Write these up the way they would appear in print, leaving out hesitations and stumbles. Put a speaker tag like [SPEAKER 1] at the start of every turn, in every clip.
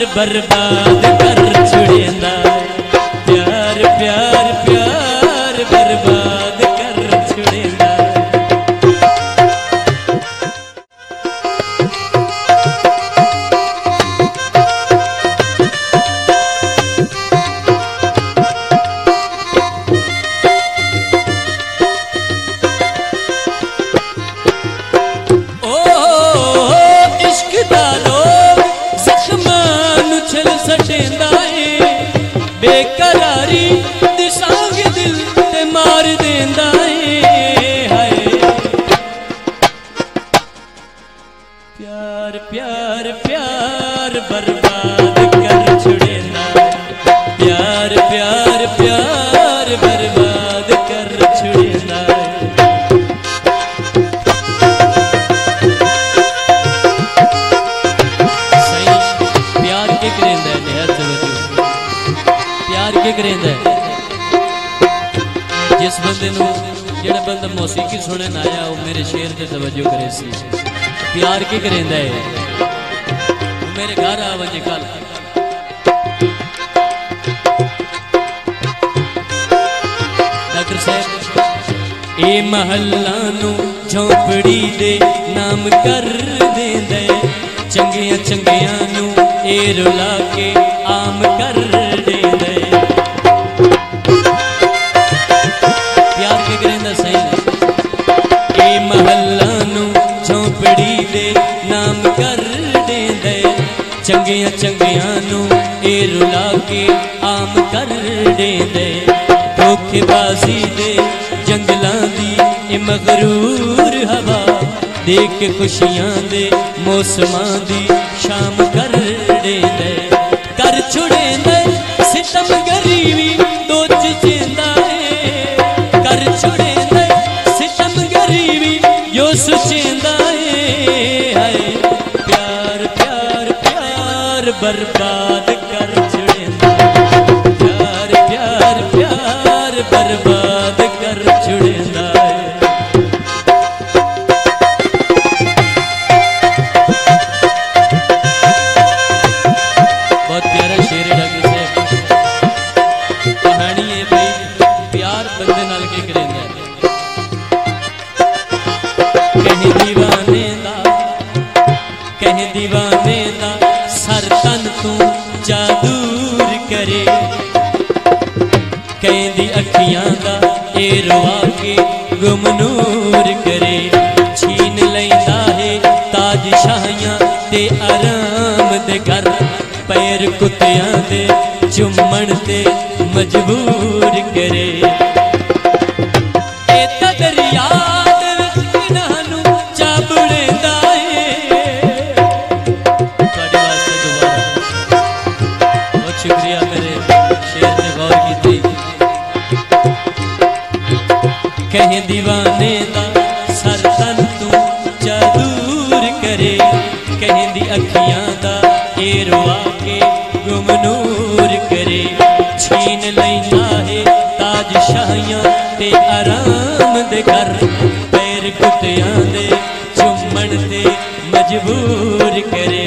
[SPEAKER 1] बर्बाद कर छुड़ेंदा प्यार प्यार प्यार बर्बाद कर छुड़ेंदा। बेकरारी दिसांग दिल ते मार देंदा है प्यार प्यार प्यार बर्बाद कर छुड़ेंदा प्यार प्यार प्यार बर्बाद कर छुड़ेंदा। सही प्यार के करेंदा है निहायत तवज्जो प्यार के करेंदा जिस बंदे नू जेड़ा बंदा मौसीकी सुनन आया वो मेरे शेर ते तवज्जो करे सी प्यार के करेंदा है मेरे घर आ वजे कल डॉक्टर साहब ए महल्ला नू झोंपड़ी दे नाम कर देंदा चंगिया चंगिया नू ए रुला के आम कर देंदा प्यार के करेंदा सही ए महल्ला नू झोंपड़ी दे नाम कर देंदा चंगिया चंगिया नू ए रुला के आम कर देंदा धोखेबाजी दे जंगलां दी ए मगरूर हवा देख के खुशियां दे मौसमां दी शाम कर देंदा कर छुड़ेंदा सितम गरीबी तो जिंदा कर छुड़ेंदा सितम गरीबी यो सुचेंदा है प्यार प्यार प्यार बर्बाद कर छुड़ेंदा प्यार प्यार प्यार बर्बाद कर छुड़ेंदा बहुत प्यारा शेर है डॉक्टर साहब कहानी है भाई प्यार बंदे नाल के करेंदा कहीं दीवाने दा सर तन तू जादूर करे कहीं दी अखियां दा ए रुआ के गुमनूर करे छीन लैंदा है ताज शाहियां ते आराम दे घर पैर कुत्तियां दे चुम्मण ते मजबूर करे ए दरिया दे विच किनानू चा बुड़ेंदा तुहाडे वास्ते दुआ बहुत शुक्रिया मेरे शेर ने गौर की कहीं दीवाने दा सर तन तू जादूर करे कहीं दी अखियां दा ए रुआ के गुमनूर करे छीन लैंदा है ताज शाहियां ते आराम दे घर पैर कुत्तियां दे चुम्मण ते मजबूर करे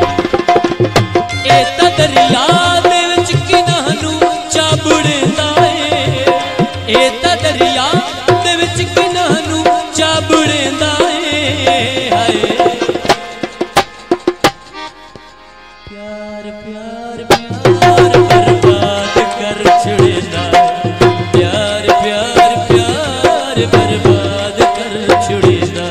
[SPEAKER 1] ए दरिया दे विच किनानू चा बुड़ेंदा ए दरिया दे विच किनानू चा बुड़ेंदा प्यार प्यार प्यार बर्बाद कर छुड़ेंदा प्यार प्यार प्यार बर्बाद कर छुड़ेंदा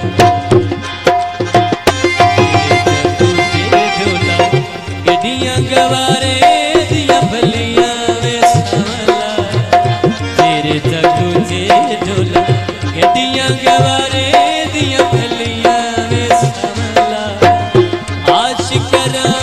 [SPEAKER 1] गड्डियां गवारे दियां भलियां वे सामला तेरे तक तुझे झोला गड्डियां गवारे दियां भलियां वे सामला आशिक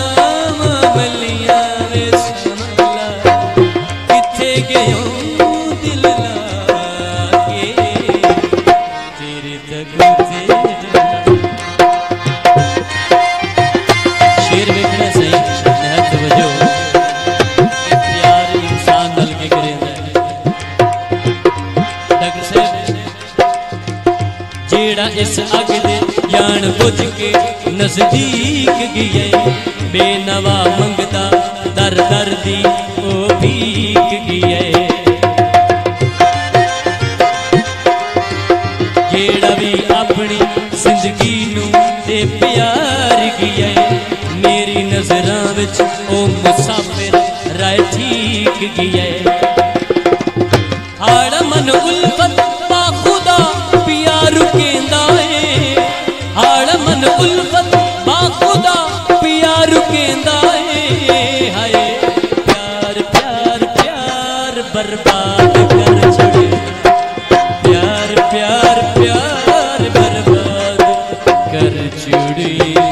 [SPEAKER 1] शेर वेखना सही निहायत तवज्जो प्यार इंसान नाल के करेंदा डॉक्टर साहब जेड़ा इस अग दे जान बुझ के नजदीक गया बेनवा मंगदा दर दर दी ओ भीख गया जेड़ा भी अपनी जिंदगी नू ते प्यार गया मेरी नजरां विच ओ मुसाफिर राय ठीक गया हाड़ मन उल्फत बाखुदा पिया रुकेंदा है हाड़ मन उल्फत बाखुदा पिया रुकेंदा है हाय प्यार प्यार प्यार बर्बाद कर छड़े प्यार प्यार प्यार बर्बाद कर छड़े।